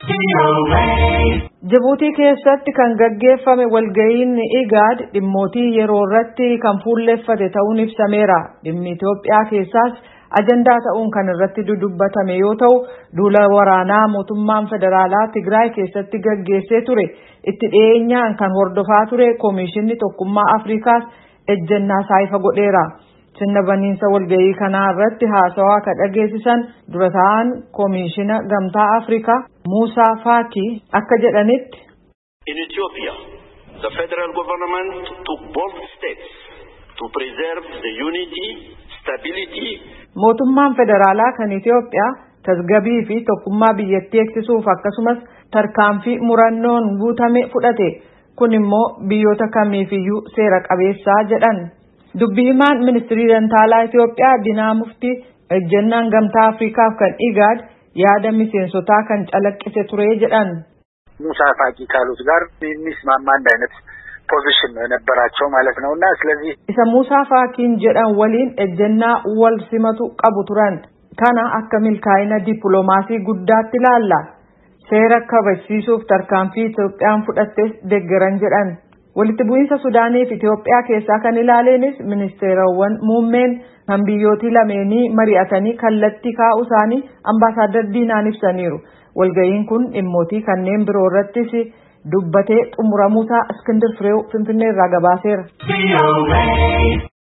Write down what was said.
Jibuutii keessatti kan gaggeeffame walga'iin IGAD dhimmootii yeroo irratti kan fuulleeffate ta'uun ibsameera. Dhimmi Itoophiyaa keessaas ajandaa ta'uun kan irratti dudubbatame yoo ta'u, duula waraanaa mootummaan federaalaa Tigraay keessatti gaggeessee ture itti dhiyeenyaan kan hordofaa ture Komishinni Tokkummaa Afrikaas ejjennaa isaa ifa godheera. Sirna baniinsa walga'ii kanaa irratti haasawaa kan dhageessisan dura ta'an Komishina Gamtaa Afrikaa Musaa Faki akka jedhanitti. In Ethiopia, the federal government took bold steps to preserve the unity, stability. Mootummaan federaalaa kan Itoophiyaa tasgabbii fi tokkummaa biyyattii eegsisuuf akkasumas tarkaanfii murannoon guutame fudhate. Kun immoo biyyoota kamiifiyyuu seera qabeessaa jedhan. Dubbii himaan ministirii dantaalaa Itoophiyaa Dinaa Muftii ejjennaan Gamtaa Afrikaaf kan IGAD yaada miseensotaa kan calaqqise ture jedhan. ሙሳ ፋቂ ካሉት ጋር የሚስማማ አንድ አይነት ፖዚሽን ነበራቸው ማለት ነውና ስለዚህ isa Musaa Faakiin jedhan waliin ejjennaa wal simatu qabu turan. Kana akka milkaa'ina dippiloomaasii guddaatti ilaalla. Seera kabachiisuuf tarkaanfii Itoophiyaan fudhattes deeggaran jedhan. Walitti bu'iinsa Sudaanii fi Itoophiyaa keessaa kan ilaaleenis ministeerawwan muummeen kan biyyootii lameenii mari'atanii kallattii kaa'uu isaanii ambaasaadar Diinaan ibsaniiru. Walga'iin kun dhimmootii kanneen biroo irrattis dubbatee xumuramuusaa Iskindir Fireew Finfinnee irraa gabaaseera.